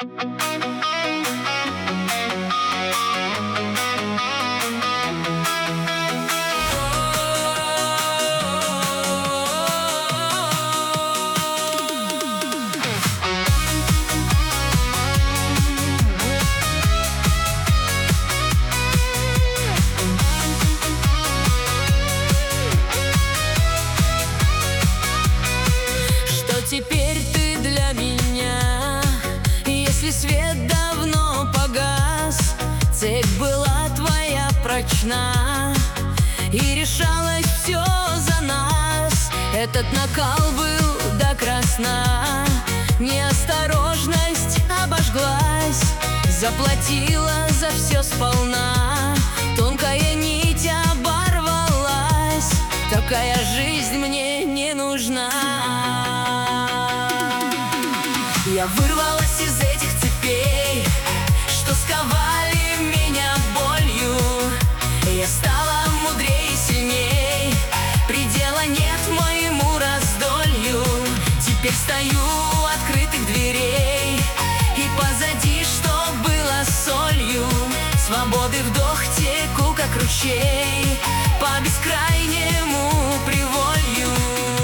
Теперь ты для меня, если свет давно погас, цепь была твоя прочна, и решалось все за нас. Этот накал был до красна, неосторожность обожглась, заплатила за все сполна, тонкая нить оборвалась. Такая жизнь мне не нужна. Я вырвалась из этих цепей, что сковали меня болью. Я стала мудрее и сильней, предела нет моему раздолью. Теперь стою у открытых дверей, и позади, что было солью, свободы вдох, теку как ручей по бескрайнему приволью.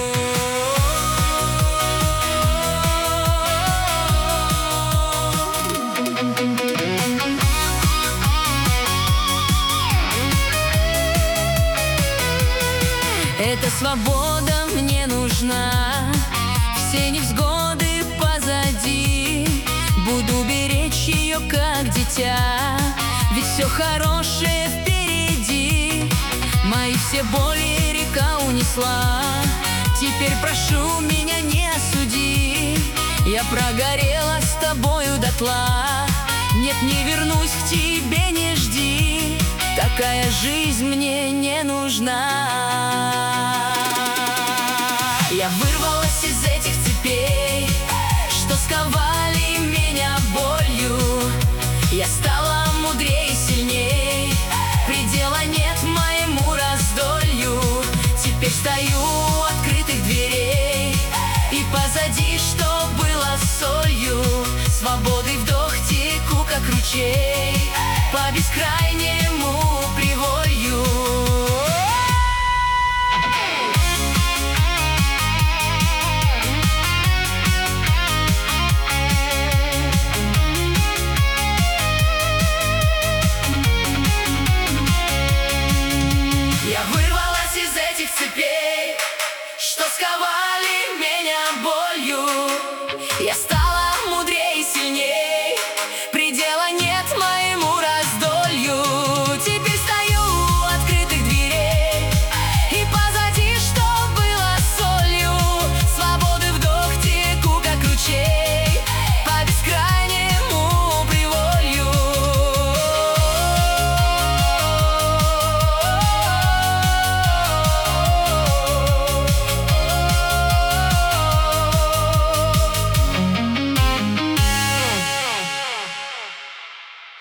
Эта свобода мне нужна, все невзгоды позади, буду беречь ее как дитя, ведь все хорошее впереди. Мои все боли река унесла, теперь прошу меня не осуди. Я прогорела с тобою дотла, нет, не вернусь к тебе, не жди. Такая жизнь мне не нужна. Я вырвалась из этих цепей, что сковали меня болью. Я стала мудрее и сильней, предела нет моему раздолью. Теперь стою у открытых дверей, и позади, что было солью, свободы вдох, теку как ручей по бескрайнему